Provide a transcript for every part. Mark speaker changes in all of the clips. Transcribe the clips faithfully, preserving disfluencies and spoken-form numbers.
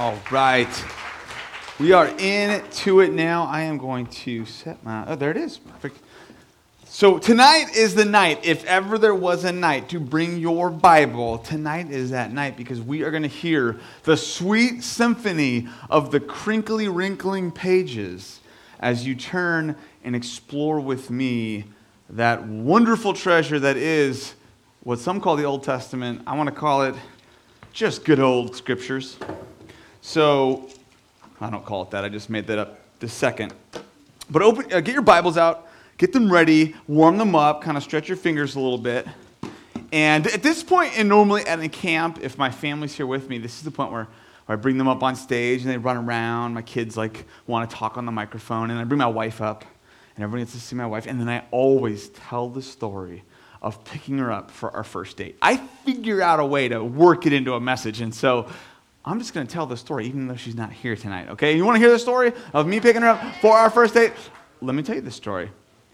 Speaker 1: All right. We are into it now. I am going to set my... Oh, there it is. Perfect. So tonight is the night. If ever there was a night to bring your Bible, tonight is that night because we are going to hear the sweet symphony of the crinkly, wrinkling pages as you turn and explore with me that wonderful treasure that is what some call the Old Testament. I want to call it just good old scriptures. So, I don't call it that. I just made that up this second. But open, uh, get your Bibles out, get them ready, warm them up, kind of stretch your fingers a little bit. And at this point, and normally at a camp, if my family's here with me, this is the point where, where I bring them up on stage and they run around. My kids like want to talk on the microphone, and I bring my wife up, and everyone gets to see my wife. And then I always tell the story of picking her up for our first date. I figure out a way to work it into a message, and so I'm just going to tell the story, even though she's not here tonight, okay? You want to hear the story of me picking her up for our first date? Let me tell you the story.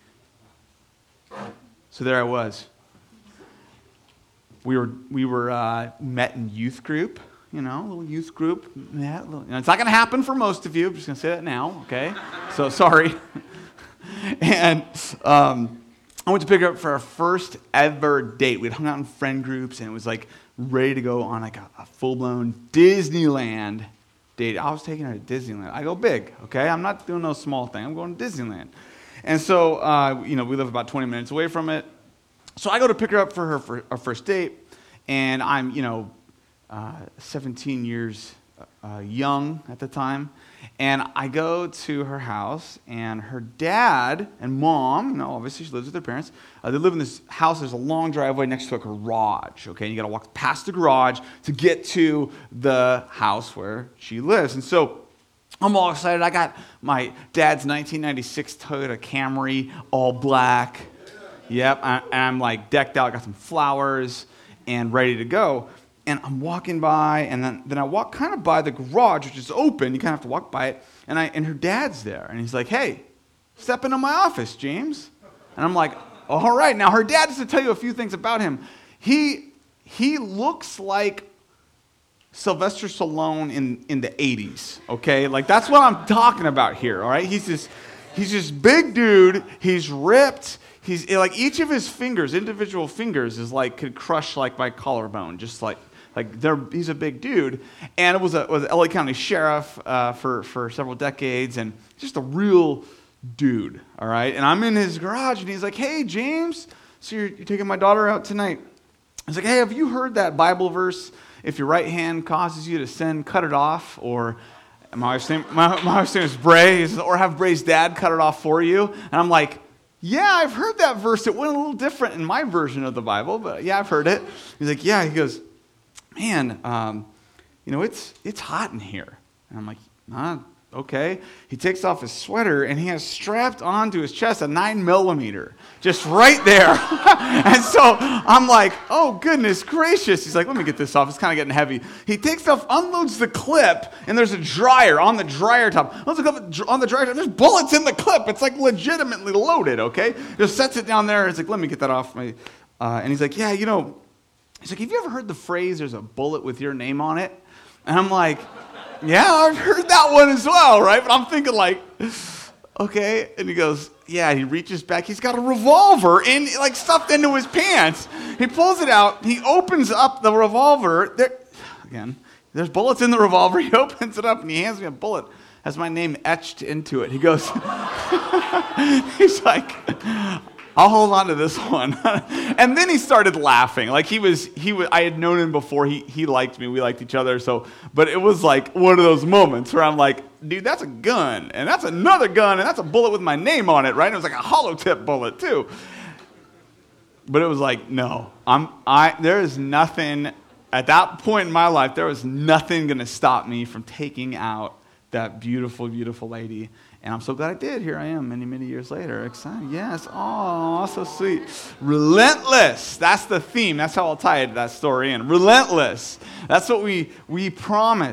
Speaker 1: So there I was. We were we were uh, met in youth group, you know, a little youth group. Yeah, little, you know, it's not going to happen for most of you. I'm just going to say that now, okay? So sorry. and um, I went to pick her up for our first ever date. We'd hung out in friend groups, and it was like ready to go on like a, a full-blown Disneyland date. I was taking her to Disneyland. I go big, okay? I'm not doing no small thing. I'm going to Disneyland. And so, uh, you know, we live about twenty minutes away from it. So I go to pick her up for her for our first date, and I'm, you know, uh, seventeen years uh, young at the time. And I go to her house, and her dad and mom, you know, obviously she lives with her parents, uh, they live in this house. There's a long driveway next to a garage, okay? And you got to walk past the garage to get to the house where she lives. And so I'm all excited. I got my dad's nineteen ninety-six Toyota Camry, all black. Yep, I, and I'm like decked out, got some flowers, and ready to go. And I'm walking by, and then, then I walk kind of by the garage, which is open. You kind of have to walk by it. And I and her dad's there. And he's like, hey, step into my office, James. And I'm like, all right. Now, her dad, just to tell you a few things about him, he he looks like Sylvester Stallone in, in the eighties, okay? Like, that's what I'm talking about here, all right? He's this, he's this big dude. He's ripped. He's like, each of his fingers, individual fingers, is like, could crush like my collarbone, just like, Like they're, he's a big dude, and it was a was an L A County sheriff uh, for for several decades, and just a real dude. All right, and I'm in his garage, and he's like, "Hey, James, so you're, you're taking my daughter out tonight?" He's like, "Hey, have you heard that Bible verse? If your right hand causes you to sin, cut it off." Or my wife's name, my, my wife's name is Bray. He says, or have Bray's dad cut it off for you. And I'm like, yeah, I've heard that verse. It went a little different in my version of the Bible, but yeah, I've heard it. He's like, yeah. He goes, man, um, you know, it's it's hot in here. And I'm like, ah, okay. He takes off his sweater, and he has strapped onto his chest a nine millimeter, just right there. And so I'm like, oh, goodness gracious. He's like, let me get this off. It's kind of getting heavy. He takes off, unloads the clip, and there's a dryer on the dryer top. Unloads the clip on the dryer top. There's bullets in the clip. It's like legitimately loaded, okay? Just sets it down there. He's like, let me get that off. My, uh, and he's like, yeah, you know, he's like, have you ever heard the phrase, there's a bullet with your name on it? And I'm like, yeah, I've heard that one as well, right? But I'm thinking like, okay. And he goes, yeah, he reaches back. He's got a revolver in, like stuffed into his pants. He pulls it out. He opens up the revolver. There, again, there's bullets in the revolver. He opens it up and he hands me a bullet. Has my name etched into it. He goes, he's like, I'll hold on to this one. And then he started laughing. Like he was, he was, I had known him before. He he liked me. We liked each other. So, but it was like one of those moments where I'm like, dude, that's a gun. And that's another gun. And that's a bullet with my name on it, right? And it was like a hollow tip bullet too. But it was like, no, I'm, I, there is nothing, at that point in my life, there was nothing going to stop me from taking out that beautiful, beautiful lady. And I'm so glad I did. Here I am many, many years later. Excited. Yes. Oh, so sweet. Relentless. That's the theme. That's how I'll tie it, that story in. Relentless. That's what we we promised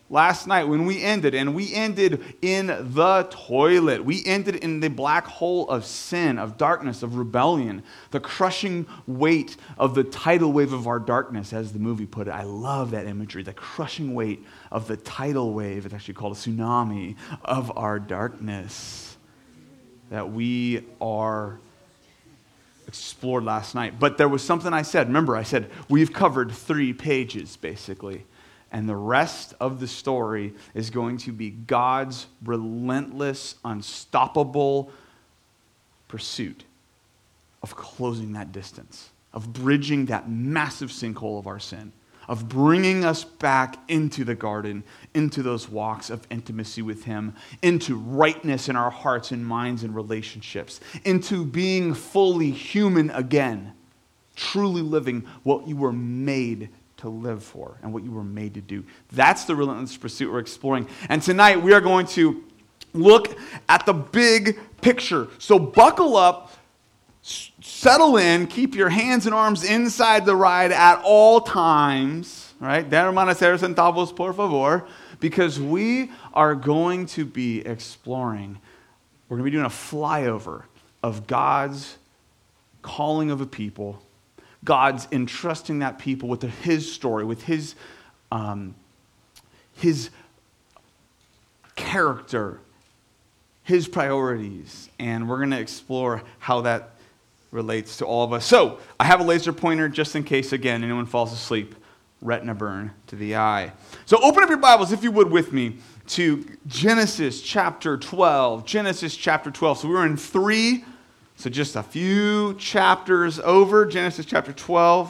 Speaker 1: last night when we ended, and we ended in the toilet. We ended in the black hole of sin, of darkness, of rebellion, the crushing weight of the tidal wave of our darkness, as the movie put it. I love that imagery, the crushing weight of the tidal wave. It's actually called a tsunami of our darkness that we are explored last night. But there was something I said. Remember, I said we've covered three pages, basically. And the rest of the story is going to be God's relentless, unstoppable pursuit of closing that distance, of bridging that massive sinkhole of our sin, of bringing us back into the garden, into those walks of intimacy with Him, into rightness in our hearts and minds and relationships, into being fully human again, truly living what you were made to live for and what you were made to do. That's the relentless pursuit we're exploring. And tonight we are going to look at the big picture. So buckle up, s- settle in, keep your hands and arms inside the ride at all times, right? De permanecer sentados, por favor, because we are going to be exploring, we're going to be doing a flyover of God's calling of a people, God's entrusting that people with His story, with His, um, His character, His priorities, and we're going to explore how that relates to all of us. So, I have a laser pointer just in case, again, anyone falls asleep, retina burn to the eye. So open up your Bibles, if you would, with me to Genesis chapter twelve. Genesis chapter twelve. So we were in three, so just a few chapters over, Genesis chapter twelve.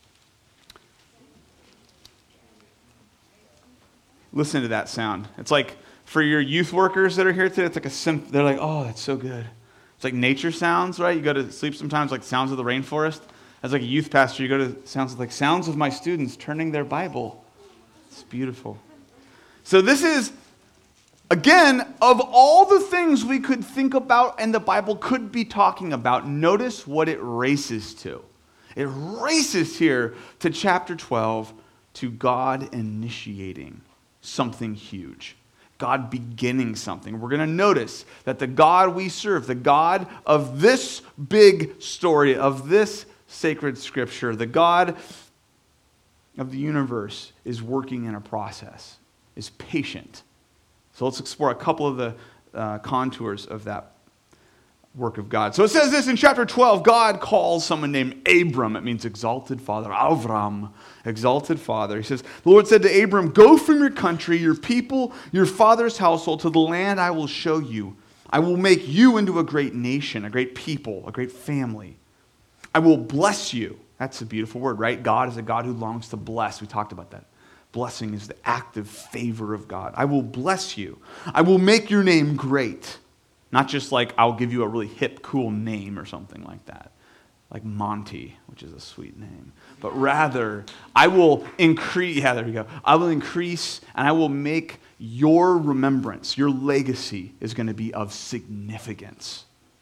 Speaker 1: Listen to that sound. It's like, for your youth workers that are here today, it's like a sim- they're like, oh, that's so good. It's like nature sounds, right? You go to sleep sometimes, like sounds of the rainforest. As like a youth pastor, you go to sounds like sounds of my students turning their Bible. It's beautiful. So this is, again, of all the things we could think about and the Bible could be talking about, notice what it races to. It races here to chapter twelve, to God initiating something huge. God beginning something. We're going to notice that the God we serve, the God of this big story, of this sacred scripture, the God of the universe, is working in a process, is patient. So let's explore a couple of the uh, contours of that work of God. So it says this in chapter twelve, God calls someone named Abram. It means exalted father. Avram, exalted father. He says, the Lord said to Abram, go from your country, your people, your father's household, to the land I will show you. I will make you into a great nation, a great people, a great family. I will bless you. That's a beautiful word, right? God is a God who longs to bless. We talked about that. Blessing is the active favor of God. I will bless you. I will make your name great. Not just like I'll give you a really hip, cool name or something like that. Like Monty, which is a sweet name. But rather, I will increase, yeah, there we go. I will increase and I will make your remembrance, your legacy is going to be of significance.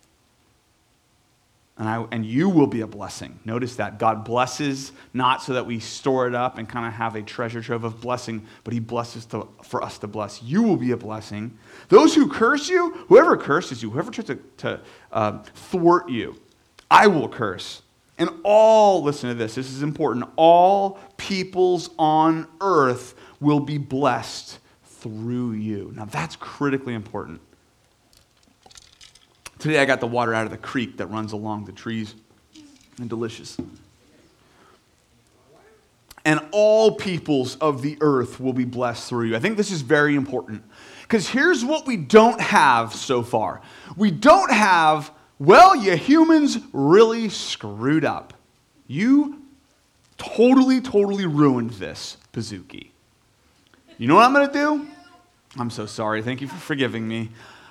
Speaker 1: And, I, and you will be a blessing. Notice that. God blesses not so that we store it up and kind of have a treasure trove of blessing, but He blesses to, for us to bless. You will be a blessing. Those who curse you, whoever curses you, whoever tries to, to uh, thwart you, I will curse. And all, listen to this, this is important, all peoples on earth will be blessed through you. Now that's critically important. Today I got the water out of the creek that runs along the trees, and delicious. And all peoples of the earth will be blessed through you. I think this is very important, because here's what we don't have so far. We don't have, well, you humans really screwed up. You totally, totally ruined this, Pazuki. You know what I'm going to do? I'm so sorry. Thank you for forgiving me.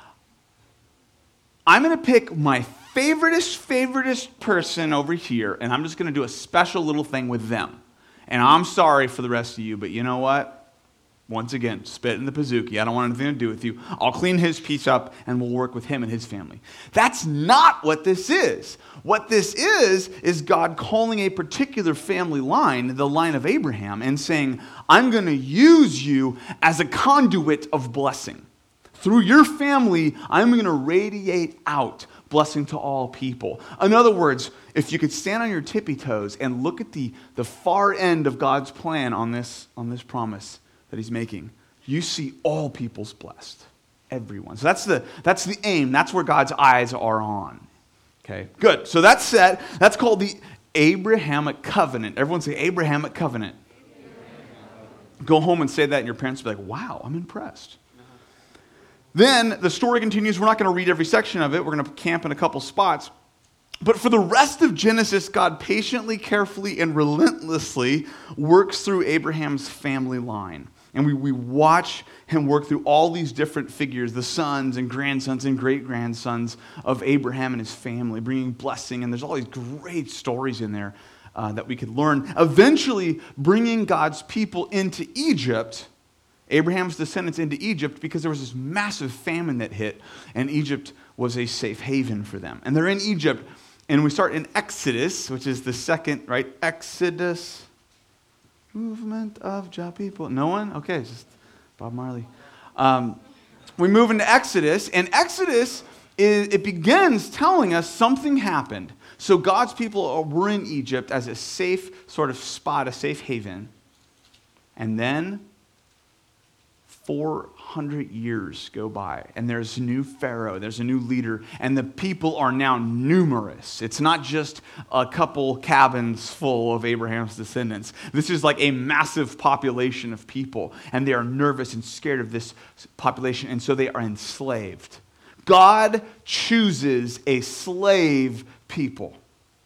Speaker 1: I'm going to pick my favoriteest, favoriteest person over here, and I'm just going to do a special little thing with them. And I'm sorry for the rest of you, but you know what? Once again, spit in the Pizookie. I don't want anything to do with you. I'll clean his piece up and we'll work with him and his family. That's not what this is. What this is, is God calling a particular family line, the line of Abraham, and saying, I'm going to use you as a conduit of blessing. Through your family, I'm going to radiate out blessing to all people. In other words, if you could stand on your tippy toes and look at the, the far end of God's plan on this, on this promise that he's making, you see all peoples blessed. Everyone. So that's the, that's the aim. That's where God's eyes are on. Okay, good. So that's set. That's called the Abrahamic covenant. Everyone say Abrahamic covenant. Abrahamic. Go home and say that and your parents will be like, wow, I'm impressed. Then the story continues. We're not going to read every section of it. We're going to camp in a couple spots. But for the rest of Genesis, God patiently, carefully, and relentlessly works through Abraham's family line. And we, we watch him work through all these different figures, the sons and grandsons and great-grandsons of Abraham and his family, bringing blessing. And there's all these great stories in there uh, that we could learn. Eventually bringing God's people into Egypt, Abraham's descendants into Egypt, because there was this massive famine that hit, and Egypt was a safe haven for them. And they're in Egypt, and we start in Exodus, which is the second, right? Exodus, movement of Jah people. No one? Okay, it's just Bob Marley. Um, we move into Exodus, and Exodus, is, it begins telling us something happened. So God's people were in Egypt as a safe sort of spot, a safe haven. And then four hundred years go by, and there's a new Pharaoh, there's a new leader, and the people are now numerous. It's not just a couple cabins full of Abraham's descendants. This is like a massive population of people, and they are nervous and scared of this population, and so they are enslaved. God chooses a slave people.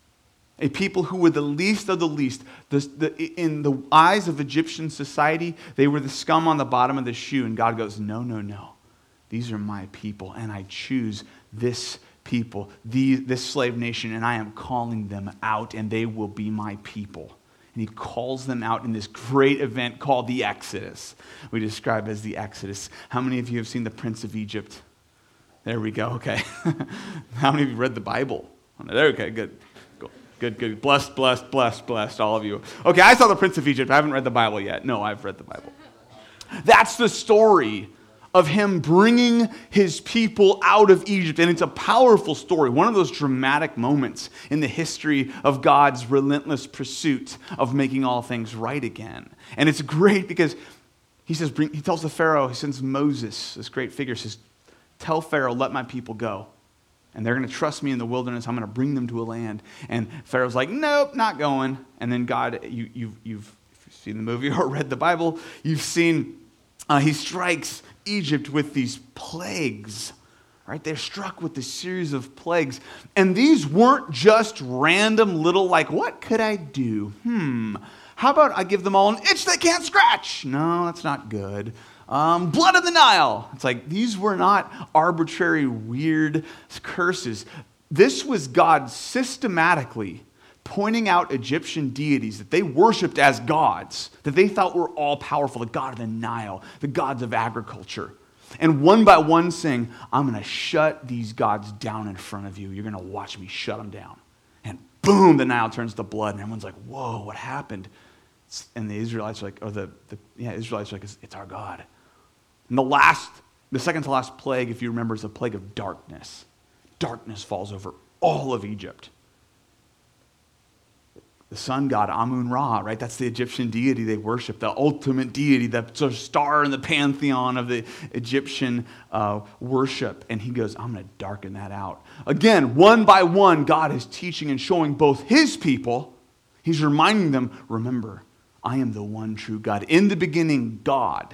Speaker 1: A people who were the least of the least. The, the, in the eyes of Egyptian society, they were the scum on the bottom of the shoe. And God goes, no, no, no. These are my people, and I choose this people, the, this slave nation, and I am calling them out, and they will be my people. And he calls them out in this great event called the Exodus. We describe as the Exodus. How many of you have seen the Prince of Egypt? There we go, okay. How many of you read the Bible? There, okay, good. Good, good. Blessed, blessed, blessed, blessed, all of you. Okay, I saw the Prince of Egypt. I haven't read the Bible yet. No, I've read the Bible. That's the story of him bringing his people out of Egypt. And it's a powerful story, one of those dramatic moments in the history of God's relentless pursuit of making all things right again. And it's great because he says, bring, he tells the Pharaoh, he sends Moses, this great figure, says, tell Pharaoh, let my people go. And they're going to trust me in the wilderness. I'm going to bring them to a land. And Pharaoh's like, nope, not going. And then God, you, you've, you've, if you've seen the movie or read the Bible, you've seen uh, he strikes Egypt with these plagues. Right? They're struck with this series of plagues. And these weren't just random little like, what could I do? Hmm. How about I give them all an itch they can't scratch? No, that's not good. Um, blood of the Nile. It's like these were not arbitrary, weird curses. This was God systematically pointing out Egyptian deities that they worshipped as gods, that they thought were all powerful, the god of the Nile, the gods of agriculture. And one by one saying, I'm going to shut these gods down in front of you. You're going to watch me shut them down. And boom, the Nile turns to blood, and everyone's like, whoa, what happened? And the Israelites are like, or the, the yeah, Israelites are like, it's, it's our God. And the last, the second to last plague, if you remember, is the plague of darkness. Darkness falls over all of Egypt. The sun god Amun-Ra, right? That's the Egyptian deity they worship, the ultimate deity, the sort of star in the pantheon of the Egyptian uh, worship. And he goes, I'm going to darken that out. Again, one by one, God is teaching and showing both his people, he's reminding them, remember, I am the one true God. In the beginning, God.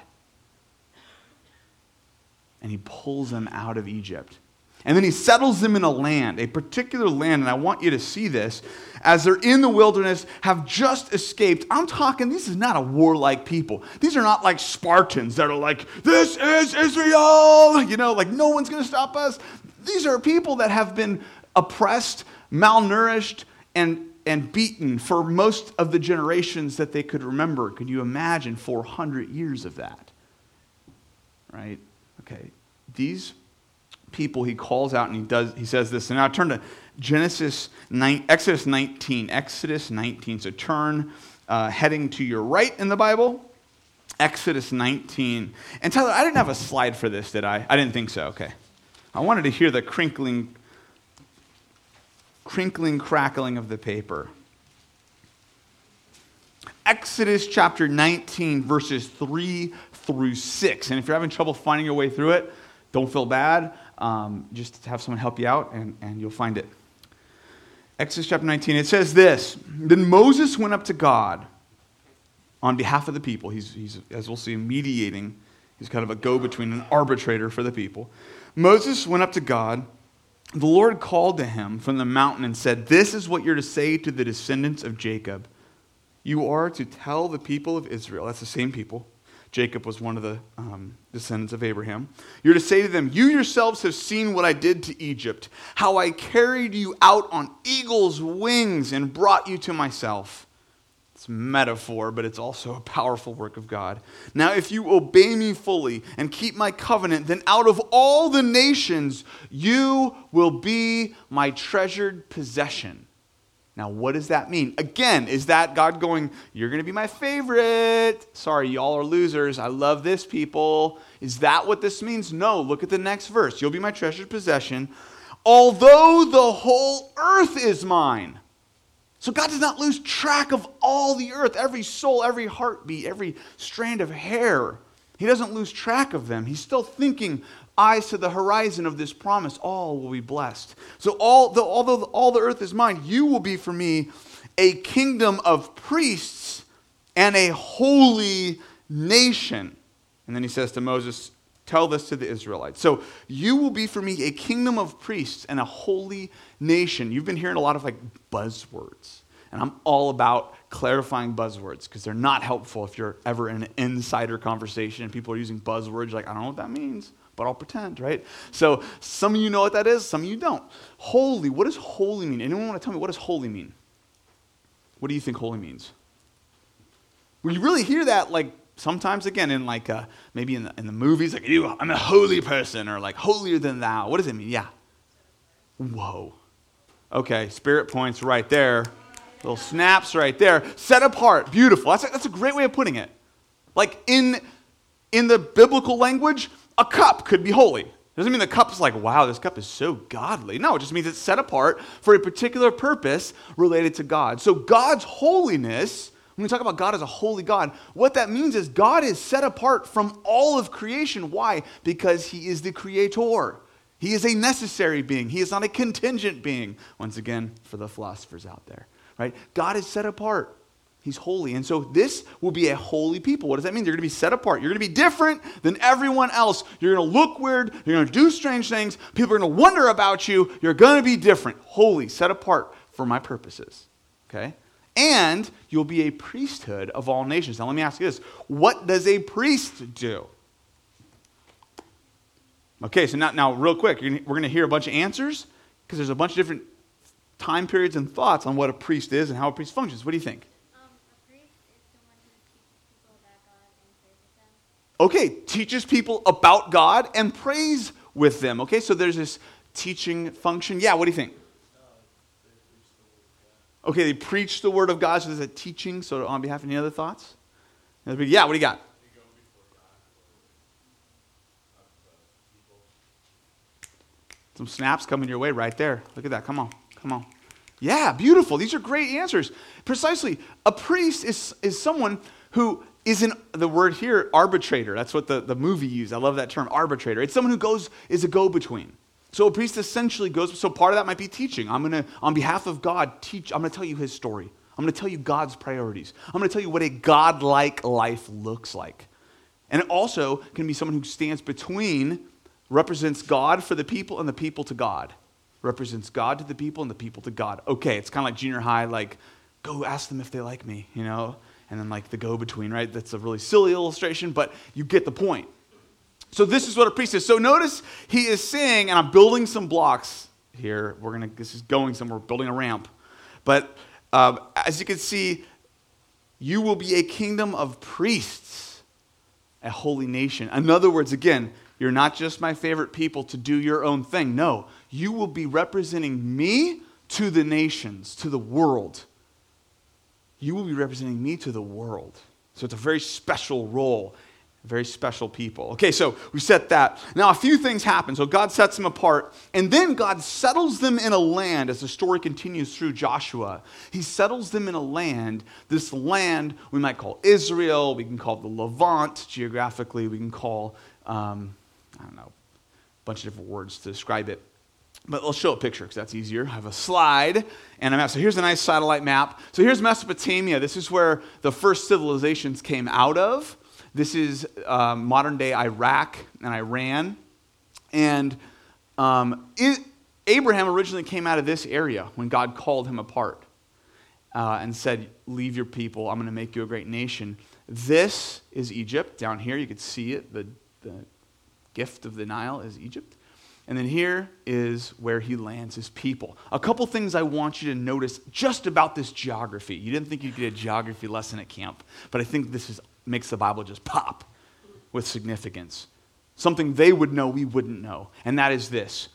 Speaker 1: And he pulls them out of Egypt. And then he settles them in a land, a particular land, and I want you to see this, as they're in the wilderness, have just escaped. I'm talking, this is not a warlike people. These are not like Spartans that are like, this is Israel! You know, like no one's going to stop us. These are people that have been oppressed, malnourished, and, and beaten for most of the generations that they could remember. Could you imagine four hundred years of that? right? Okay, these people he calls out and he does. He says this. And now turn to Genesis nine, Exodus nineteen. Exodus nineteen. So turn uh, heading to your right in the Bible. Exodus nineteen. And Tyler, I didn't have a slide for this, did I? I didn't think so. Okay. I wanted to hear the crinkling, crinkling, crackling of the paper. Exodus chapter nineteen, verses three through six. And if you're having trouble finding your way through it, don't feel bad. Um, just have someone help you out, and, and you'll find it. Exodus chapter nineteen, it says this. Then Moses went up to God on behalf of the people. He's, he's, as we'll see, mediating. He's kind of a go-between, an arbitrator for the people. Moses went up to God. The Lord called to him from the mountain and said, "This is what you're to say to the descendants of Jacob. You are to tell the people of Israel," that's the same people. Jacob was one of the um, descendants of Abraham. "You're to say to them, you yourselves have seen what I did to Egypt, how I carried you out on eagle's wings and brought you to myself." It's a metaphor, but it's also a powerful work of God. "Now, if you obey me fully and keep my covenant, then out of all the nations, you will be my treasured possession." Now, what does that mean? Again, is that God going, "You're going to be my favorite. Sorry, y'all are losers. I love this, people." Is that what this means? No. Look at the next verse. "You'll be my treasured possession, although the whole earth is mine." So God does not lose track of all the earth, every soul, every heartbeat, every strand of hair. He doesn't lose track of them. He's still thinking, eyes to the horizon of this promise, all will be blessed. So all the, although all the earth is mine, you will be for me a kingdom of priests and a holy nation. And then he says to Moses, "Tell this to the Israelites." So you will be for me a kingdom of priests and a holy nation. You've been hearing a lot of like buzzwords. And I'm all about clarifying buzzwords because they're not helpful if you're ever in an insider conversation and people are using buzzwords. You're like, I don't know what that means, but I'll pretend, right? So some of you know what that is, some of you don't. Holy, what does holy mean? Anyone want to tell me what does holy mean? What do you think holy means? We really hear that like sometimes, again, in like uh, maybe in the, in the movies, like, I'm a holy person, or like holier than thou. What does it mean? Yeah. Whoa. Okay, spirit points right there. Little snaps right there. Set apart. Beautiful. That's a, that's a great way of putting it. Like in, in the biblical language, a cup could be holy. It doesn't mean the cup is like, wow, this cup is so godly. No, it just means it's set apart for a particular purpose related to God. So God's holiness, when we talk about God as a holy God, what that means is God is set apart from all of creation. Why? Because he is the creator. He is a necessary being. He is not a contingent being. Once again, for the philosophers out there, right? God is set apart. He's holy. And so this will be a holy people. What does that mean? You're going to be set apart. You're going to be different than everyone else. You're going to look weird. You're going to do strange things. People are going to wonder about you. You're going to be different. Holy, set apart for my purposes. Okay? And you'll be a priesthood of all nations. Now let me ask you this. What does a priest do? Okay, so now, now real quick, we're going to hear a bunch of answers because there's a bunch of different time periods and thoughts on what a priest is and how a priest functions. What do you think? Okay, teaches people about God and prays with them. Okay, so there's this teaching function. Yeah, what do you think? Okay, they preach the word of God, so there's a teaching. So on behalf of any other thoughts? Yeah, what do you got? Some snaps coming your way right there. Look at that. Come on, come on. Yeah, beautiful. These are great answers. Precisely, a priest is, is someone who is in the word here, arbitrator. That's what the, the movie used. I love that term, arbitrator. It's someone who goes, is a go-between. So a priest essentially goes, so part of that might be teaching. I'm going to, on behalf of God, teach, I'm going to tell you his story. I'm going to tell you God's priorities. I'm going to tell you what a God-like life looks like. And it also can be someone who stands between, represents God for the people and the people to God. Represents God to the people and the people to God. Okay, it's kind of like junior high, like, go ask them if they like me, you know? And then like the go-between, right? That's a really silly illustration, but you get the point. So this is what a priest is. So notice he is saying, and I'm building some blocks here. We're going to, this is going somewhere, building a ramp. But um, as you can see, you will be a kingdom of priests a holy nation. In other words, again, you're not just my favorite people to do your own thing. No, you will be representing me to the nations, to the world. You will be representing me to the world. So it's a very special role, very special people. Okay, so we set that. Now a few things happen. So God sets them apart, and then God settles them in a land as the story continues through Joshua. He settles them in a land. This land we might call Israel. We can call it the Levant geographically. We can call, um, I don't know, a bunch of different words to describe it. But I'll show a picture because that's easier. I have a slide and a map. So here's a nice satellite map. So here's Mesopotamia. This is where the first civilizations came out of. This is um, modern-day Iraq and Iran. And um, it, Abraham originally came out of this area when God called him apart uh, and said, leave your people. I'm going to make you a great nation. This is Egypt. Down here, you can see it. The, the gift of the Nile is Egypt. And then here is where he lands his people. A couple things I want you to notice just about this geography. You didn't think you'd get a geography lesson at camp, but I think this is, makes the Bible just pop with significance. Something they would know we wouldn't know, and that is this.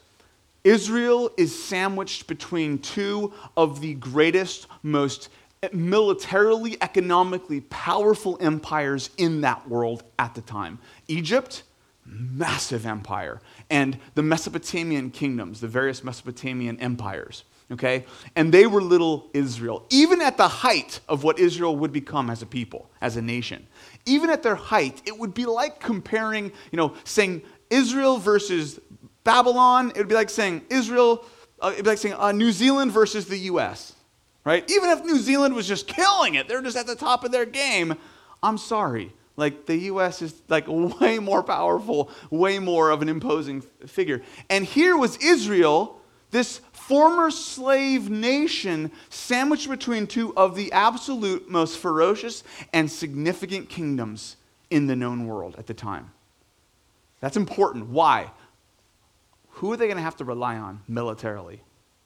Speaker 1: Israel is sandwiched between two of the greatest, most militarily, economically powerful empires in that world at the time. Egypt, massive empire, and the Mesopotamian kingdoms, the various Mesopotamian empires, okay? And they were little Israel. Even at the height of what Israel would become as a people, as a nation, even at their height, it would be like comparing, you know, saying Israel versus Babylon. It would be like saying Israel, uh, it'd be like saying uh, New Zealand versus the U S, right? Even if New Zealand was just killing it, they're just at the top of their game, I'm sorry. Like, the U S is like way more powerful, way more of an imposing figure. And here was Israel, this former slave nation, sandwiched between two of the absolute most ferocious and significant kingdoms in the known world at the time. That's important. Why? Who are they going to have to rely on militarily?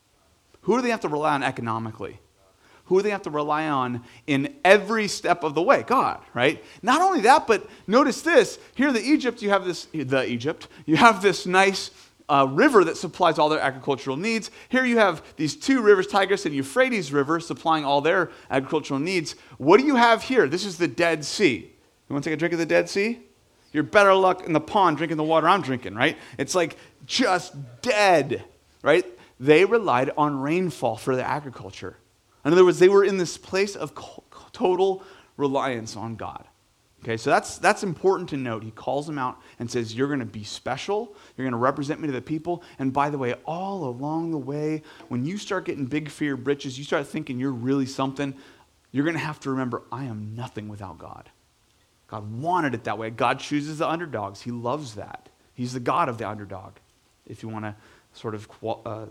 Speaker 1: Who do they have to rely on economically? Who do they have to rely on in every step of the way? God, right? Not only that, but notice this. Here in the Egypt, you have this, the Egypt, you have this nice uh, river that supplies all their agricultural needs. Here you have these two rivers, Tigris and Euphrates River, supplying all their agricultural needs. What do you have here? This is the Dead Sea. You want to take a drink of the Dead Sea? You're better luck in the pond drinking the water I'm drinking, right? It's like just dead, right? They relied on rainfall for their agriculture. In other words, they were in this place of total reliance on God. Okay, so that's that's important to note. He calls them out and says, you're going to be special. You're going to represent me to the people. And by the way, all along the way, when you start getting big for your britches, you start thinking you're really something, you're going to have to remember, I am nothing without God. God wanted it that way. God chooses the underdogs. He loves that. He's the God of the underdog, if you want to sort of uh,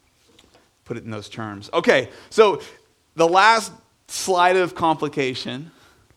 Speaker 1: put it in those terms. Okay, so the last slide of complication,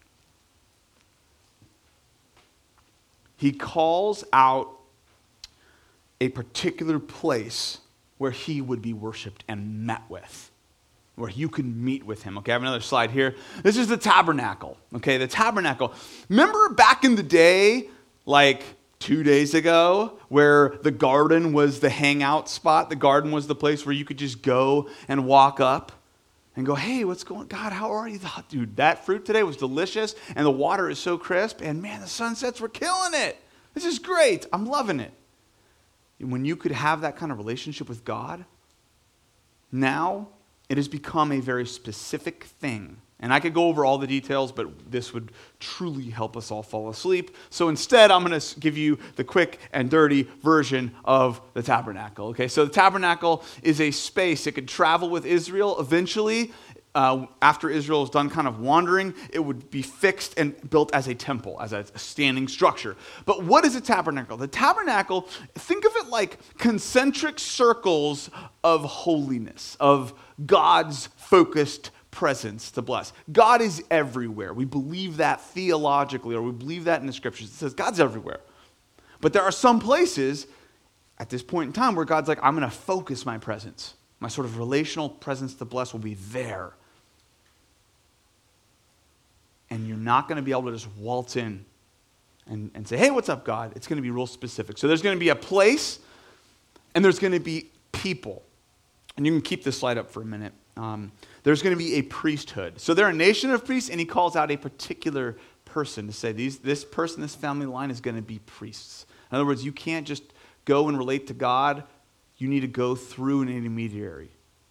Speaker 1: he calls out a particular place where he would be worshiped and met with, where you can meet with him. Okay, I have another slide here. This is the tabernacle. Okay, the tabernacle. Remember back in the day, like two days ago, where the garden was the hangout spot? The garden was the place where you could just go and walk up and go, hey, what's going on? God, how are you? Dude, that fruit today was delicious, and the water is so crisp, and man, the sunsets were killing it. This is great. I'm loving it. And when you could have that kind of relationship with God, now it has become a very specific thing. And I could go over all the details, but this would truly help us all fall asleep. So instead, I'm going to give you the quick and dirty version of the tabernacle. Okay, so the tabernacle is a space. It could travel with Israel eventually. Uh, after Israel is done kind of wandering, it would be fixed and built as a temple, as a standing structure. But what is a tabernacle? The tabernacle, think of it like concentric circles of holiness, of God's focused presence to bless. God is everywhere. We believe that theologically, or we believe that in the scriptures. It says God's everywhere. But there are some places at this point in time where God's like, I'm going to focus my presence. My sort of relational presence to bless will be there. And you're not going to be able to just waltz in and, and say, hey, what's up, God? It's going to be real specific. So there's going to be a place, and there's going to be people. And you can keep this slide up for a minute. Um, there's going to be a priesthood. So they're a nation of priests, and he calls out a particular person to say, these, this person, this family line is going to be priests. In other words, you can't just go and relate to God. You need to go through an intermediary.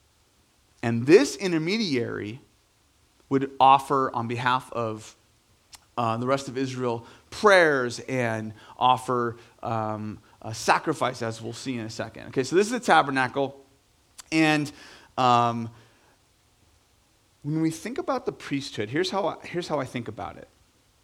Speaker 1: And this intermediary would offer on behalf of uh, the rest of Israel prayers and offer um, a sacrifice, as we'll see in a second. Okay, so this is the tabernacle. And um, when we think about the priesthood, here's how I, here's how I think about it.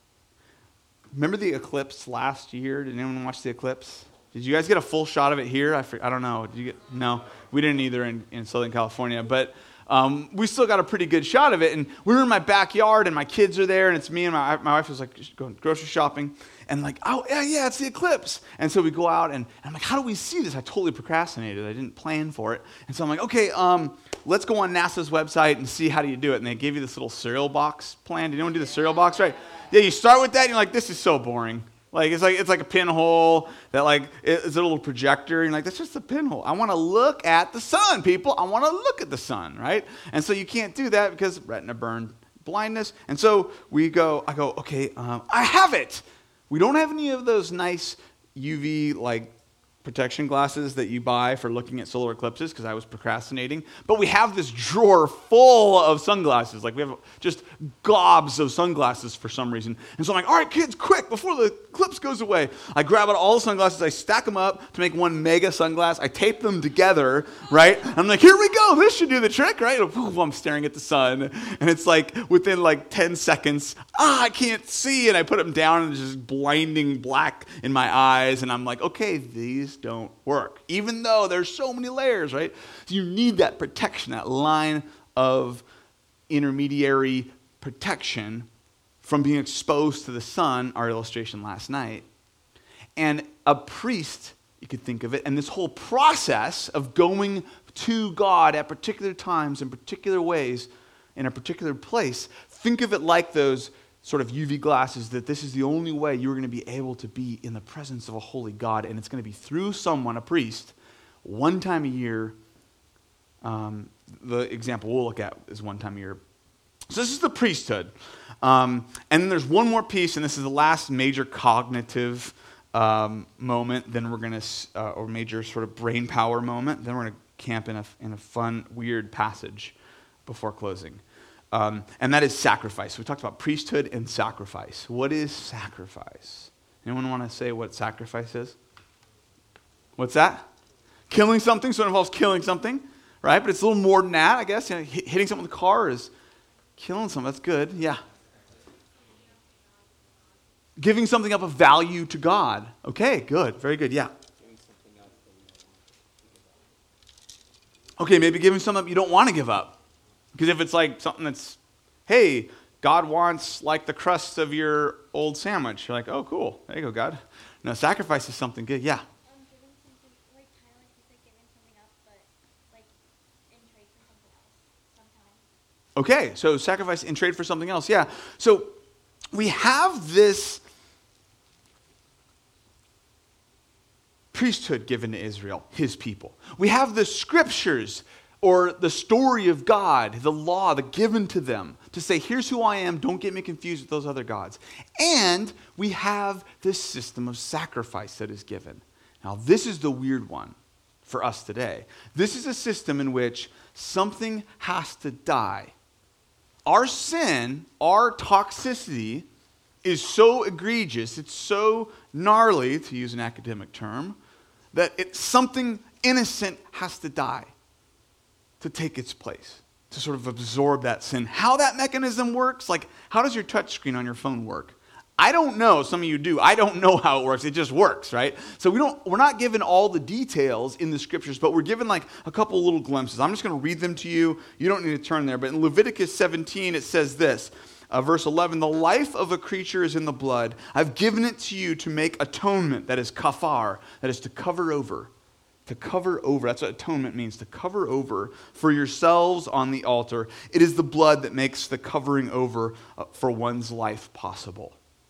Speaker 1: Remember the eclipse last year? Did anyone watch the eclipse? Did you guys get a full shot of it here? I, I don't know. Did you get? No, we didn't either in, in Southern California. But um, we still got a pretty good shot of it. And we were in my backyard, and my kids are there, and it's me and my, my wife was like going grocery shopping. And like, oh, yeah, yeah, it's the eclipse. And so we go out, and, and I'm like, how do we see this? I totally procrastinated. I didn't plan for it. And so I'm like, okay, um, let's go on NASA's website and see how do you do it. And they gave you this little cereal box plan. Did anyone do the cereal box, right? Yeah, you start with that, and you're like, this is so boring. Like, it's like it's like a pinhole that, like, it's a little projector. And you're like, that's just a pinhole. I want to look at the sun, people. I want to look at the sun, right? And so you can't do that because retina burn, blindness. And so we go, I go, okay, um, I have it. We don't have any of those nice U V, like, protection glasses that you buy for looking at solar eclipses because I was procrastinating. But we have this drawer full of sunglasses. Like, we have just gobs of sunglasses for some reason. And so I'm like, all right, kids, quick, before the eclipse goes away. I grab out all the sunglasses. I stack them up to make one mega sunglass. I tape them together, right? And I'm like, here we go. This should do the trick, right? I'm staring at the sun. And it's like within like ten seconds, ah, I can't see. And I put them down and it's just blinding black in my eyes. And I'm like, okay, these don't work, even though there's so many layers, right? So you need that protection, that line of intermediary protection from being exposed to the sun, our illustration last night. And a priest, you could think of it, and this whole process of going to God at particular times in particular ways in a particular place, think of it like those sort of U V glasses, that this is the only way you're going to be able to be in the presence of a holy God, and it's going to be through someone, a priest, one time a year. Um, the example we'll look at is one time a year. So this is the priesthood. Um, and then there's one more piece, and this is the last major cognitive um, moment, then we're going to, uh, or major sort of brain power moment, then we're going to camp in a, in a fun, weird passage before closing. Um, and that is sacrifice. We talked about priesthood and sacrifice. What is sacrifice? Anyone want to say what sacrifice is? What's that? Killing something. So it involves killing something, right? But it's a little more than that, I guess. You know, hitting something with a car is killing something. That's good. Yeah. Giving something up of value to God. Okay, good. Very good. Yeah. Okay, maybe giving something up you don't want to give up. Because if it's like something that's, hey, God wants like the crust of your old sandwich. You're like, oh, cool. There you go, God. No, sacrifice is something good. Yeah.
Speaker 2: Um, giving something, like kind of like you said, giving something up, but like in trade for something else sometimes.
Speaker 1: Okay, so sacrifice in trade for something else. Yeah. So we have this priesthood given to Israel, his people. We have the scriptures, or the story of God, the law, the given to them, to say, here's who I am, don't get me confused with those other gods. And we have this system of sacrifice that is given. Now, this is the weird one for us today. This is a system in which something has to die. Our sin, our toxicity, is so egregious, it's so gnarly, to use an academic term, that it, something innocent has to die to take its place, to sort of absorb that sin. How that mechanism works, like how does your touch screen on your phone work? I don't know. Some of you do. I don't know how it works. It just works, right? So we don't, we're not given all the details in the scriptures, but we're given like a couple little glimpses. I'm just going to read them to you. You don't need to turn there. But in Leviticus seventeen, it says this, uh, verse eleven, the life of a creature is in the blood. I've given it to you to make atonement, that is kafar, that is to cover over. To cover over, that's what atonement means, to cover over for yourselves on the altar. It is the blood that makes the covering over for one's life possible.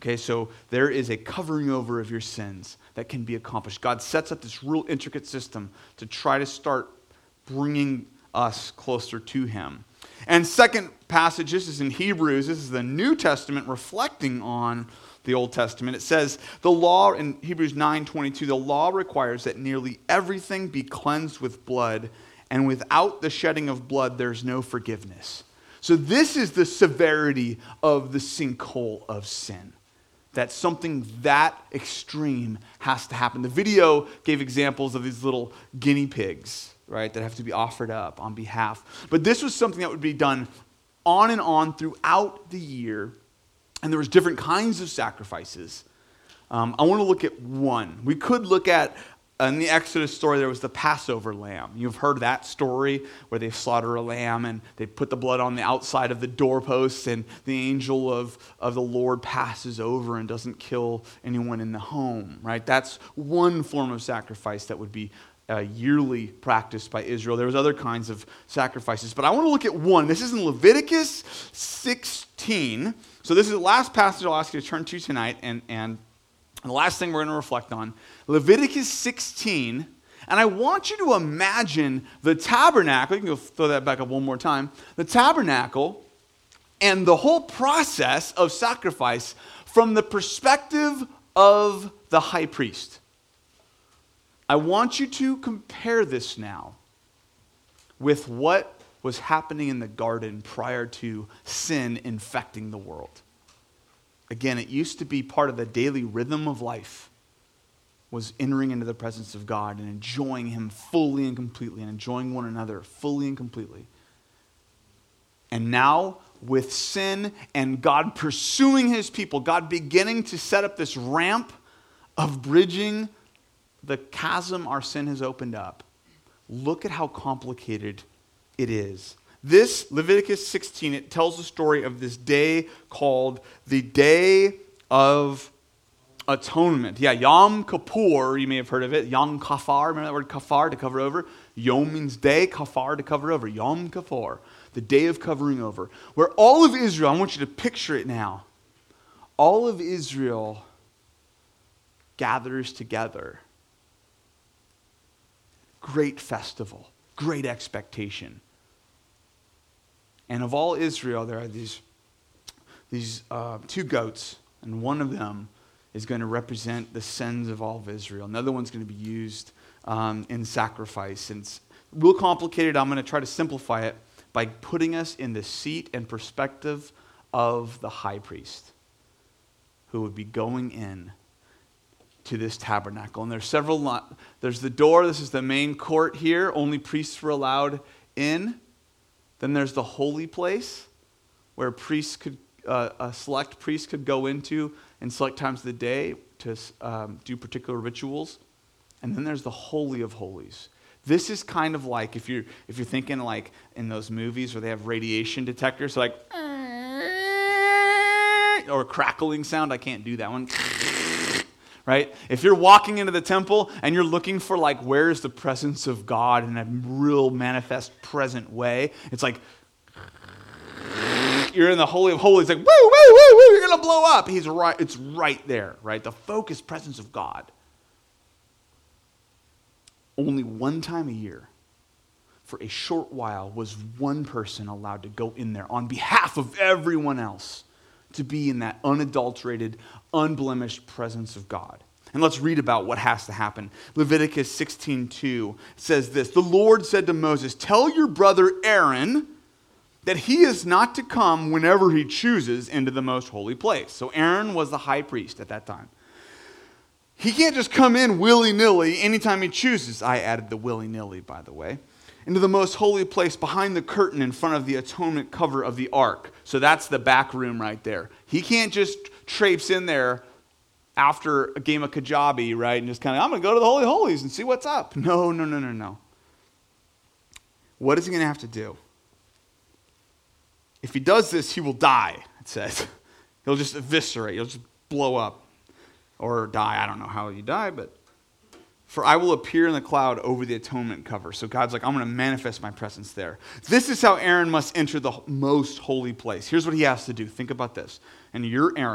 Speaker 1: Okay, so there is a covering over of your sins that can be accomplished. God sets up this real intricate system to try to start bringing us closer to him. And second passage, this is in Hebrews. This is the New Testament reflecting on the Old Testament. It says, the law, in Hebrews nine twenty-two, the law requires that nearly everything be cleansed with blood, and without the shedding of blood, there's no forgiveness. So this is the severity of the sinkhole of sin. That something that extreme has to happen. The video gave examples of these little guinea pigs, right, that have to be offered up on behalf. But this was something that would be done on and on throughout the year. And there was different kinds of sacrifices. Um, I want to look at one. We could look at, in the Exodus story, there was the Passover lamb. You've heard that story where they slaughter a lamb and they put the blood on the outside of the doorposts, and the angel of, of the Lord passes over and doesn't kill anyone in the home, right? That's one form of sacrifice that would be uh, yearly practiced by Israel. There was other kinds of sacrifices, but I want to look at one. This is in Leviticus sixteen. So this is the last passage I'll ask you to turn to tonight, and, and the last thing we're going to reflect on, Leviticus sixteen, and I want you to imagine the tabernacle. You can go throw that back up one more time. The tabernacle and the whole process of sacrifice from the perspective of the high priest. I want you to compare this now with what was happening in the garden prior to sin infecting the world. Again, it used to be part of the daily rhythm of life, was entering into the presence of God and enjoying him fully and completely, and enjoying one another fully and completely. And now, with sin and God pursuing his people, God beginning to set up this ramp of bridging the chasm our sin has opened up, look at how complicated it is. This, Leviticus sixteen, it tells the story of this day called the Day of Atonement. Yeah, Yom Kippur, you may have heard of it. Yom Kafar, remember that word kafar, to cover over? Yom means day, kafar, to cover over. Yom Kippur, the day of covering over. Where all of Israel, I want you to picture it now. All of Israel gathers together. Great festival, great expectation. And of all Israel, there are these, these uh, two goats, and one of them is going to represent the sins of all of Israel. Another one's going to be used um, in sacrifice. And it's real complicated. I'm going to try to simplify it by putting us in the seat and perspective of the high priest who would be going in to this tabernacle. And there's several, there's the door. This is the main court here. Only priests were allowed in. Then there's the holy place where priests could, uh, a select priest could go into in select times of the day to um, do particular rituals. And then there's the Holy of Holies. This is kind of like, if you're, if you're thinking like in those movies where they have radiation detectors, so like, or a crackling sound. I can't do that one. Right? If you're walking into the temple and you're looking for like, where's the presence of God in a real manifest present way, it's like, you're in the Holy of Holies, like, woo, woo, woo, woo, you're going to blow up. He's right, it's right there, right? The focused presence of God. Only one time a year, for a short while, was one person allowed to go in there on behalf of everyone else to be in that unadulterated, unblemished presence of God. And let's read about what has to happen. Leviticus sixteen two says this, the Lord said to Moses, tell your brother Aaron that he is not to come whenever he chooses into the most holy place. So Aaron was the high priest at that time. He can't just come in willy-nilly anytime he chooses. I added the willy-nilly, by the way. Into the most holy place behind the curtain in front of the atonement cover of the ark. So that's the back room right there. He can't just traipse in there after a game of Kajabi, right, and just kind of, I'm going to go to the Holy Holies and see what's up. No, no, no, no, no. What is he going to have to do? If he does this, he will die, it says. He'll just eviscerate. He'll just blow up or die. I don't know how you die, but for I will appear in the cloud over the atonement cover. So God's like, I'm going to manifest my presence there. This is how Aaron must enter the most holy place. Here's what he has to do. Think about this. And you're Aaron,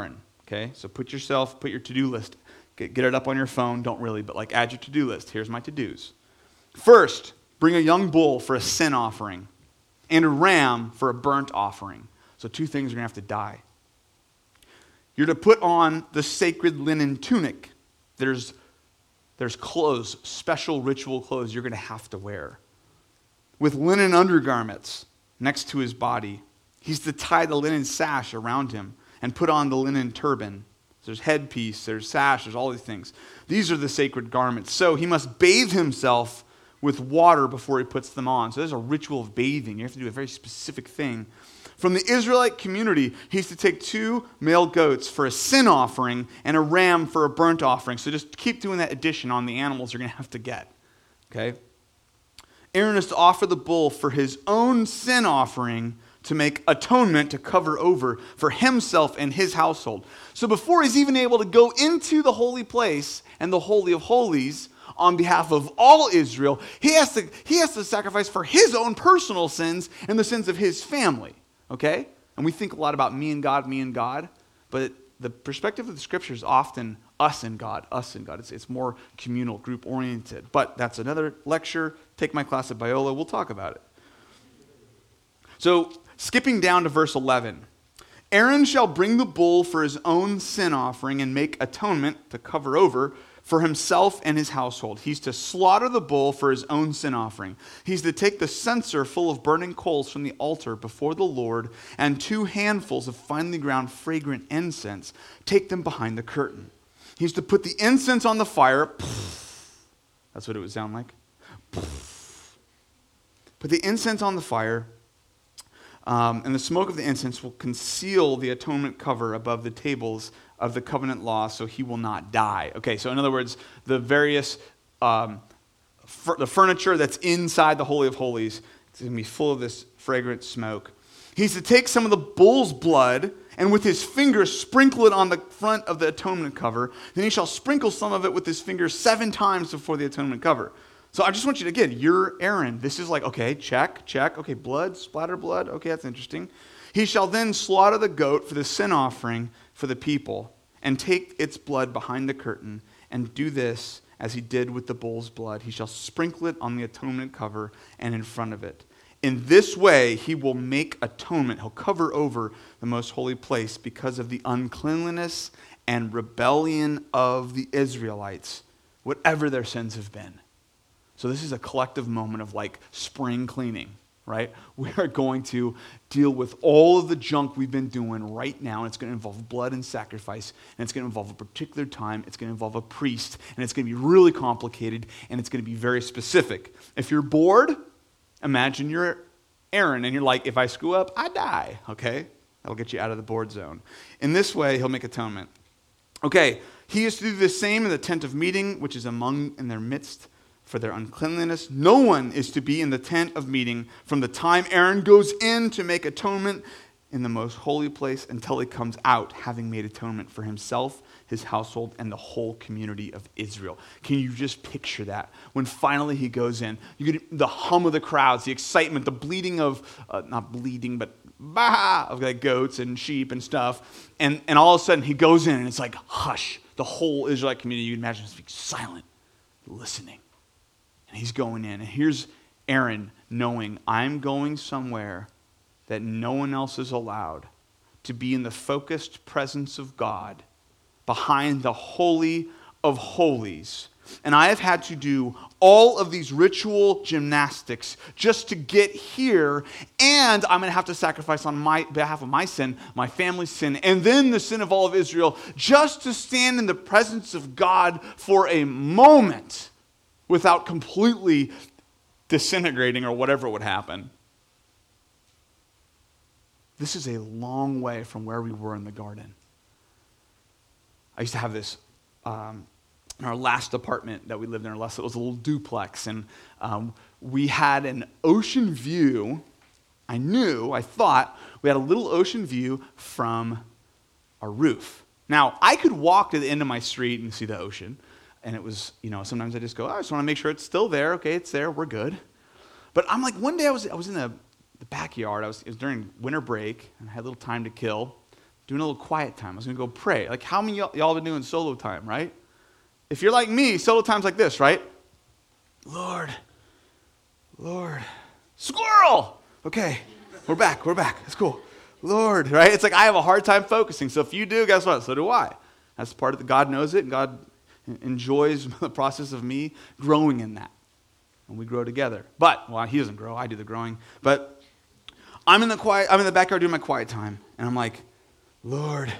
Speaker 1: Okay, so put yourself, put your to-do list, get, get it up on your phone. Don't really, but like add your to-do list. Here's my to-dos. First, bring a young bull for a sin offering and a ram for a burnt offering. So two things are going to have to die. You're to put on the sacred linen tunic. There's, there's clothes, special ritual clothes you're going to have to wear. With linen undergarments next to his body. He's to tie the linen sash around him and put on the linen turban. There's headpiece, there's sash, there's all these things. These are the sacred garments. So he must bathe himself with water before he puts them on. So there's a ritual of bathing. You have to do a very specific thing. From the Israelite community, he's to take two male goats for a sin offering and a ram for a burnt offering. So just keep doing that addition on the animals you're going to have to get. Okay? Aaron is to offer the bull for his own sin offering to make atonement to cover over for himself and his household. So before he's even able to go into the holy place and the Holy of Holies on behalf of all Israel, he has to, he has to sacrifice for his own personal sins and the sins of his family. Okay? And we think a lot about me and God, me and God, but the perspective of the scripture is often us and God, us and God. It's, it's more communal, group-oriented. But that's another lecture. Take my class at Biola. We'll talk about it. So, skipping down to verse eleven. Aaron shall bring the bull for his own sin offering and make atonement to cover over for himself and his household. He's to slaughter the bull for his own sin offering. He's to take the censer full of burning coals from the altar before the Lord and two handfuls of finely ground fragrant incense. Take them behind the curtain. He's to put the incense on the fire. That's what it would sound like. Put the incense on the fire. Um, and the smoke of the incense will conceal the atonement cover above the tables of the covenant law, so he will not die. Okay, so in other words, the various, um, fur- the furniture that's inside the Holy of Holies, it's going to be full of this fragrant smoke. He's to take some of the bull's blood and with his fingers sprinkle it on the front of the atonement cover. Then he shall sprinkle some of it with his fingers seven times before the atonement cover. So I just want you to, again, you're Aaron. This is like, okay, check, check. Okay, blood, splatter blood. Okay, that's interesting. He shall then slaughter the goat for the sin offering for the people and take its blood behind the curtain and do this as he did with the bull's blood. He shall sprinkle it on the atonement cover and in front of it. In this way, he will make atonement. He'll cover over the most holy place because of the uncleanliness and rebellion of the Israelites, whatever their sins have been. So this is a collective moment of like spring cleaning, right? We are going to deal with all of the junk we've been doing right now, and it's going to involve blood and sacrifice, and it's going to involve a particular time, it's going to involve a priest, and it's going to be really complicated, and it's going to be very specific. If you're bored, imagine you're Aaron, and you're like, if I screw up, I die, okay? That'll get you out of the bored zone. In this way, he'll make atonement. Okay, he is to do the same in the tent of meeting, which is among in their midst, for their uncleanliness. No one is to be in the tent of meeting from the time Aaron goes in to make atonement in the most holy place until he comes out, having made atonement for himself, his household, and the whole community of Israel. Can you just picture that? When finally he goes in, you get the hum of the crowds, the excitement, the bleating of, uh, not bleating, but bah, of like goats and sheep and stuff. And, and all of a sudden he goes in and it's like hush. The whole Israelite community, you can imagine, is silent, listening. And he's going in. And here's Aaron knowing, I'm going somewhere that no one else is allowed, to be in the focused presence of God behind the Holy of Holies. And I have had to do all of these ritual gymnastics just to get here. And I'm going to have to sacrifice on my behalf of my sin, my family's sin, and then the sin of all of Israel, just to stand in the presence of God for a moment, without completely disintegrating or whatever would happen. This is a long way from where we were in the garden. I used to have this, um, in our last apartment that we lived in, our last, it was a little duplex, and um, we had an ocean view. I knew, I thought, we had a little ocean view from our roof. Now, I could walk to the end of my street and see the ocean. And it was, you know, sometimes I just go, oh, I just want to make sure it's still there. Okay, it's there. We're good. But I'm like, one day I was I was in the, the backyard. I was, it was during winter break, and I had a little time to kill. doing a little quiet time. I was going to go pray. Like, how many of y'all, y'all been doing solo time, right? If you're like me, solo time's like this, right? Lord, Lord, squirrel! Okay, we're back, we're back. That's cool. Lord, right? It's like I have a hard time focusing. So if you do, guess what? So do I. That's part of the, God knows it, and God enjoys the process of me growing in that. And we grow together. But, well, he doesn't grow, I do the growing. But I'm in the quiet, I'm in the backyard doing my quiet time, and I'm like, Lord,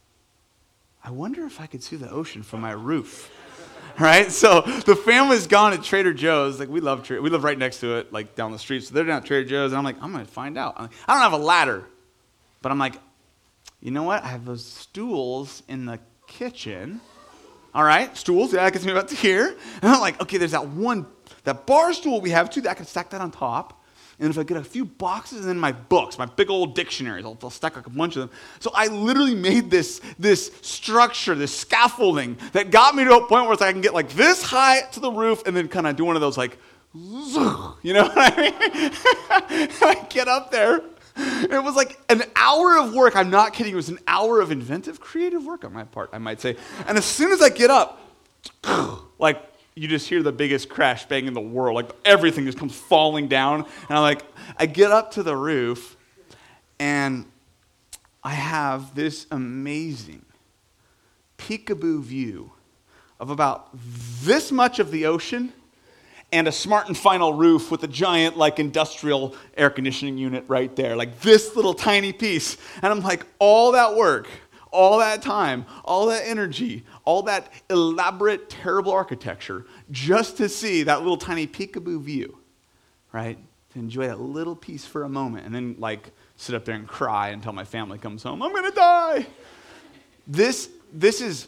Speaker 1: I wonder if I could see the ocean from my roof. Right? So the family's gone to Trader Joe's. Like, we love Trader, we live right next to it, like down the street. So they're down at Trader Joe's, and I'm like, I'm going to find out. I'm like, I don't have a ladder. But I'm like, you know what? I have those stools in the kitchen. All right, stools, yeah, that gets me about to here. And I'm like, okay, there's that one, that bar stool we have too, that I can stack that on top. And if I get a few boxes and then my books, my big old dictionaries, I'll, I'll stack like a bunch of them. So I literally made this, this structure, this scaffolding that got me to a point where it's like I can get like this high to the roof and then kind of do one of those like, you know what I mean? I get up there. It was like an hour of work. I'm not kidding. It was an hour of inventive, creative work on my part, I might say. And as soon as I get up, like, you just hear the biggest crash bang in the world. Like, everything just comes falling down. And I'm like, I get up to the roof, and I have this amazing peekaboo view of about this much of the ocean and a Smart and Final roof with a giant, like, industrial air conditioning unit right there. Like, this little tiny piece. And I'm like, all that work, all that time, all that energy, all that elaborate, terrible architecture, just to see that little tiny peekaboo view, right? To enjoy that little piece for a moment, and then, like, sit up there and cry until my family comes home. I'm going to die. This, this is,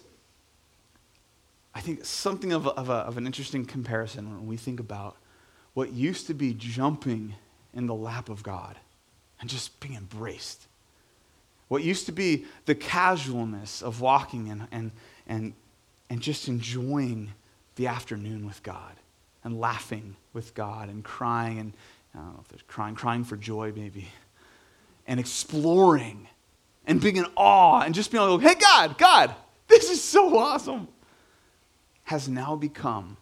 Speaker 1: I think, something of, a, of, a, of an interesting comparison when we think about what used to be jumping in the lap of God and just being embraced. What used to be the casualness of walking and, and, and, and just enjoying the afternoon with God and laughing with God and crying, and I don't know if there's crying, crying for joy maybe, and exploring and being in awe and just being like, hey, God, God, this is so awesome, has now become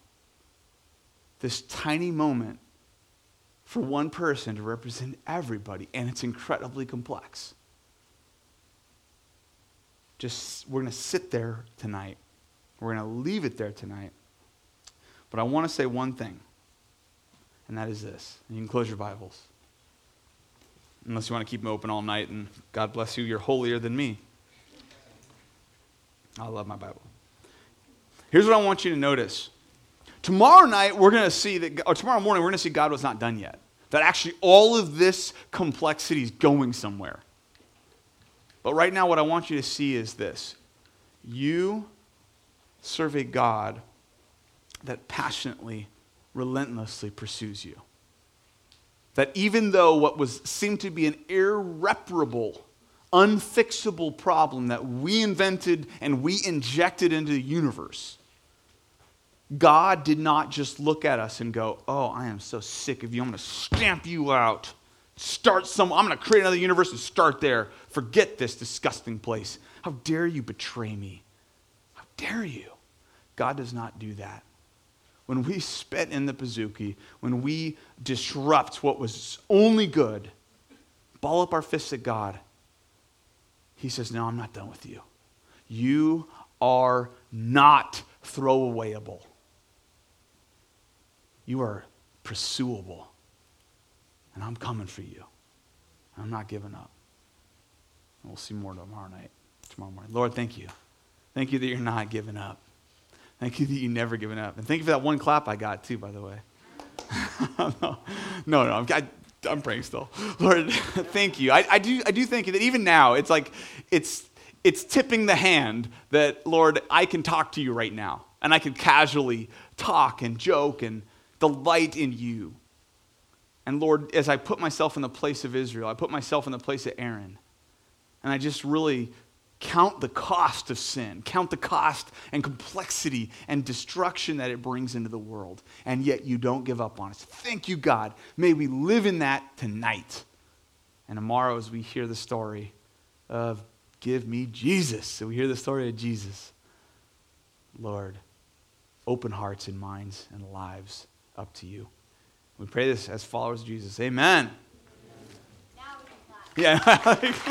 Speaker 1: this tiny moment for one person to represent everybody, and it's incredibly complex. Just, we're going to sit there tonight. We're going to leave it there tonight. But I want to say one thing, and that is this. And you can close your Bibles. Unless you want to keep them open all night, and God bless you, you're holier than me. I love my Bible. Here's what I want you to notice. Tomorrow night, we're going to see that, or tomorrow morning, we're going to see God was not done yet. That actually all of this complexity is going somewhere. But right now, what I want you to see is this. You serve a God that passionately, relentlessly pursues you. That even though what was seemed to be an irreparable, unfixable problem that we invented and we injected into the universe, God did not just look at us and go, oh, I am so sick of you. I'm going to stamp you out. Start some, I'm going to create another universe and start there. Forget this disgusting place. How dare you betray me? How dare you? God does not do that. When we spit in the Pizookie, when we disrupt what was only good, ball up our fists at God, he says, no, I'm not done with you. You are not throwawayable. You are pursuable. And I'm coming for you. I'm not giving up. And we'll see more tomorrow night, tomorrow morning. Lord, thank you. Thank you that you're not giving up. Thank you that you never given up. And thank you for that one clap I got too, by the way. no, no, no, I'm, I, I'm praying still. Lord, thank you. I, I do I do thank you that even now, it's like, it's it's tipping the hand that, Lord, I can talk to you right now. And I can casually talk and joke and delight in you. And Lord, as I put myself in the place of Israel, I put myself in the place of Aaron, and I just really count the cost of sin, count the cost and complexity and destruction that it brings into the world, and yet you don't give up on us. Thank you, God. May we live in that tonight. And tomorrow, as we hear the story of give me Jesus. So we hear the story of Jesus. Lord, open hearts and minds and lives up to you. We pray this as followers of Jesus. Amen.
Speaker 2: Now we can clap.
Speaker 1: Yeah.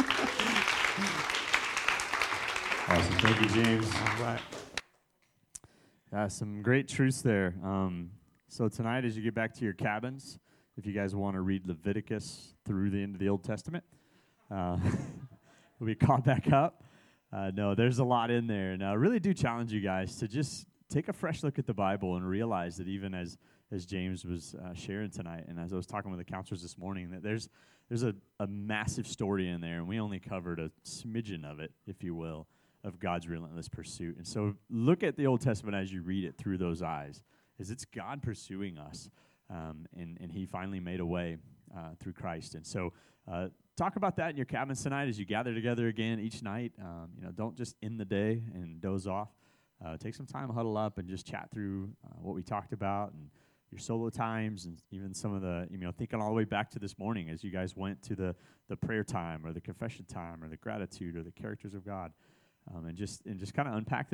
Speaker 3: Awesome. Thank you, James.
Speaker 1: All right.
Speaker 3: Yeah, some great truths there. Um, so tonight, as you get back to your cabins, if you guys want to read Leviticus through the end of the Old Testament, uh, we'll be caught back up. Uh, no, there's a lot in there. And I really do challenge you guys to just take a fresh look at the Bible and realize that even as as James was uh, sharing tonight, and as I was talking with the counselors this morning, that there's there's a, a massive story in there, and we only covered a smidgen of it, if you will, of God's relentless pursuit. And so look at the Old Testament as you read it through those eyes, as it's God pursuing us, um, and, and he finally made a way uh, through Christ. And so uh, talk about that in your cabins tonight as you gather together again each night. Um, you know, don't just end the day and doze off. Uh, take some time, huddle up, and just chat through uh, what we talked about and your solo times, and even some of the, you know, thinking all the way back to this morning as you guys went to the, the prayer time or the confession time or the gratitude or the characters of God. Um, and just and just kind of unpack